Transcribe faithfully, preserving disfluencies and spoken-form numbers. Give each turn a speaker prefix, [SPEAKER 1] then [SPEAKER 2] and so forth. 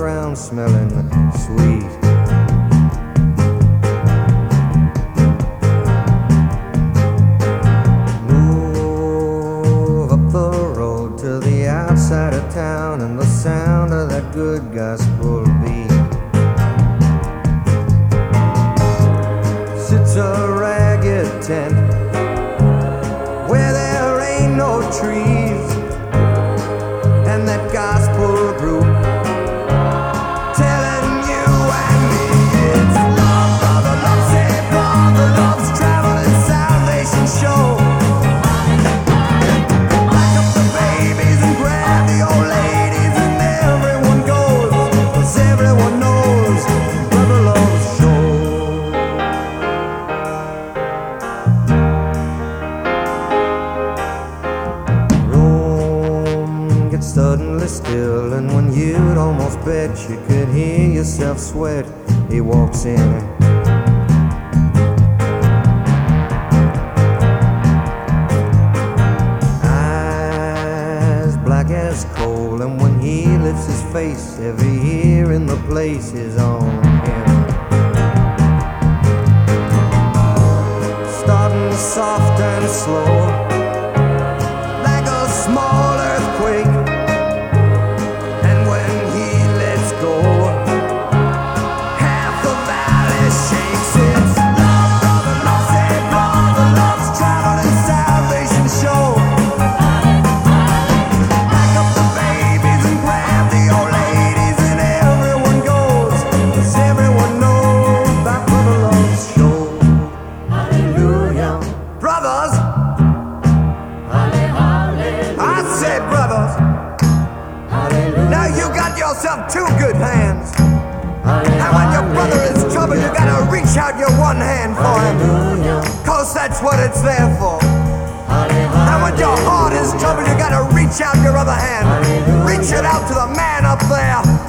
[SPEAKER 1] around smelling sweet. Move up the road to the outside of town and the sound of that good gospel beat. Sits a ragged tent where there ain't no trees, and that gospel group telling you and me it's love, brother, love, save brother, love's traveling salvation show. Back up the babies and grab the old ladies, and everyone goes, 'cause everyone knows Brother Love's show. Suddenly still, and when you'd almost bet you could hear yourself sweat, he walks in. Eyes black as coal, and when he lifts his face, every ear in the place is on him. Starting soft and slow, like a small earthquake. Now you got yourself two good hands. And when your brother is in trouble, you gotta reach out your one hand for him, 'cause that's what it's there for. And when your heart is in trouble, you gotta reach out your other hand. Reach it out to the man up there.